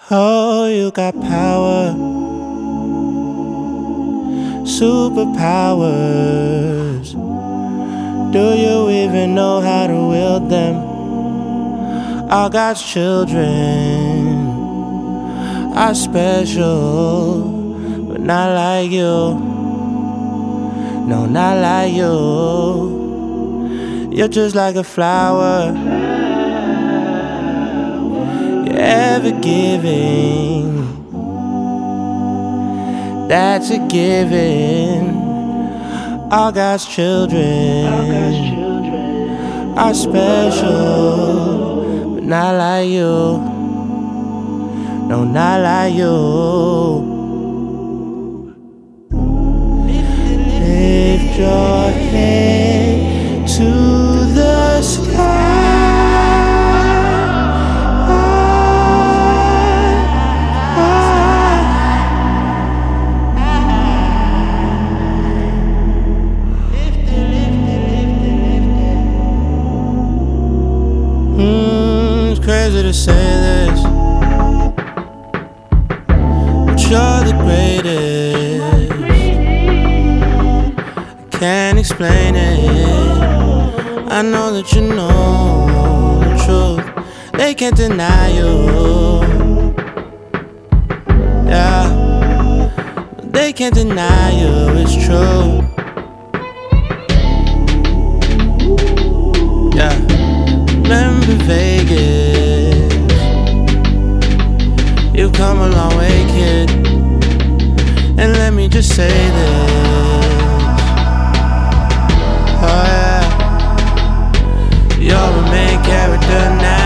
Oh, you got power, superpowers. Do you even know how to wield them? All God's children are special, but not like you. No, not like you. You're just like a flower. You're ever giving. That's a given. All God's children are special, but not like you. No, not like you. Lift your head to the sky. It's crazy to say this, but you're the greatest. Can't explain it. I know that you know the truth. They can't deny you. Yeah, they can't deny you. It's true. Yeah, remember Vegas. You've come a long way, kid. And let me just say this. Oh yeah, you're a main character now.